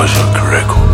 آژاک رکورد.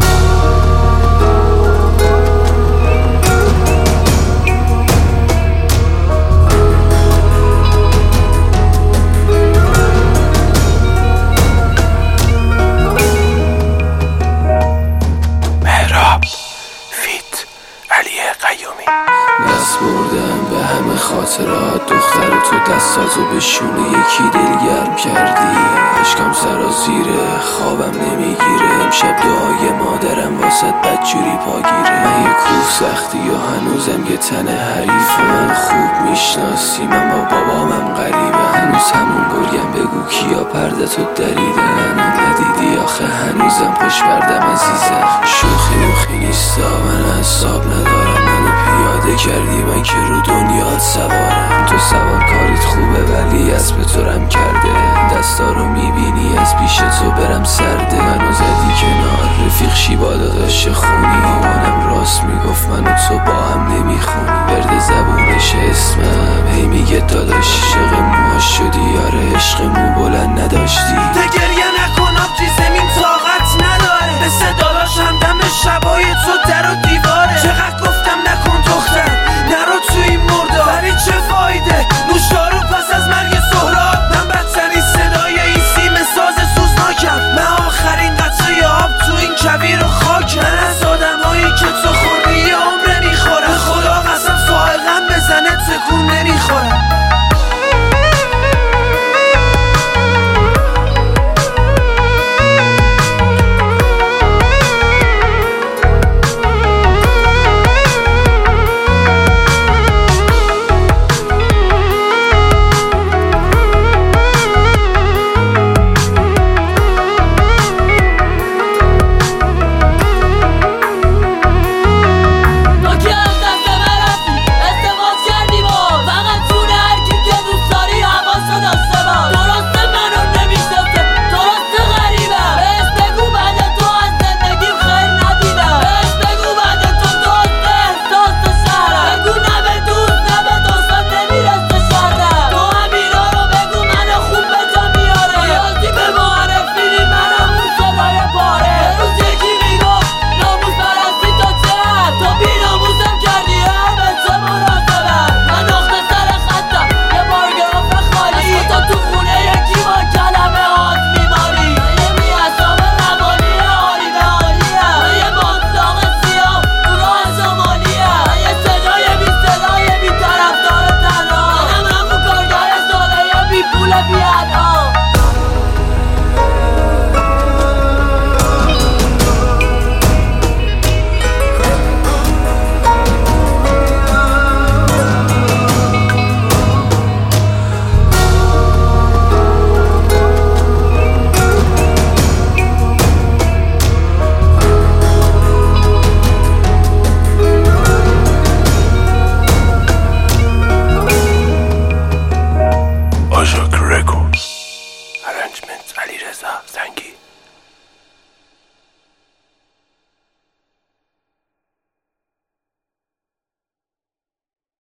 دست بردم به همه خاطرات، دختر تو دستاتو به شونه یکی دلگرم کردی. عشقم سرازیره، خوابم نمیگیره، امشب دعای مادرم واسط بدجوری پاگیره. من یه کوف سختی و هنوزم یه تن حریفه، من خوب میشناسیم اما بابامم غریبه. هنوز همون گرگم بگو کیا پرده تو دریدن، ندیدی آخه هنوزم پشت بردم عزیزم. شوخی موخی نیستا، من حساب ندارم، منو پیاده کردی من که رو دنیات سوارم. تو سوار کاریت خوبه ولی اسب تو رم کرده، دستا رو میبینی از پیش تو برم سرده. منو زدی کنار رفیق شیبا داداش خونی، مامانم راست میگفت من و تو با هم نمیخونی. ورد زبونش اسمم هی میگه داداش، عشق موهاش شدی، آره عشق مو بلند نداشتی.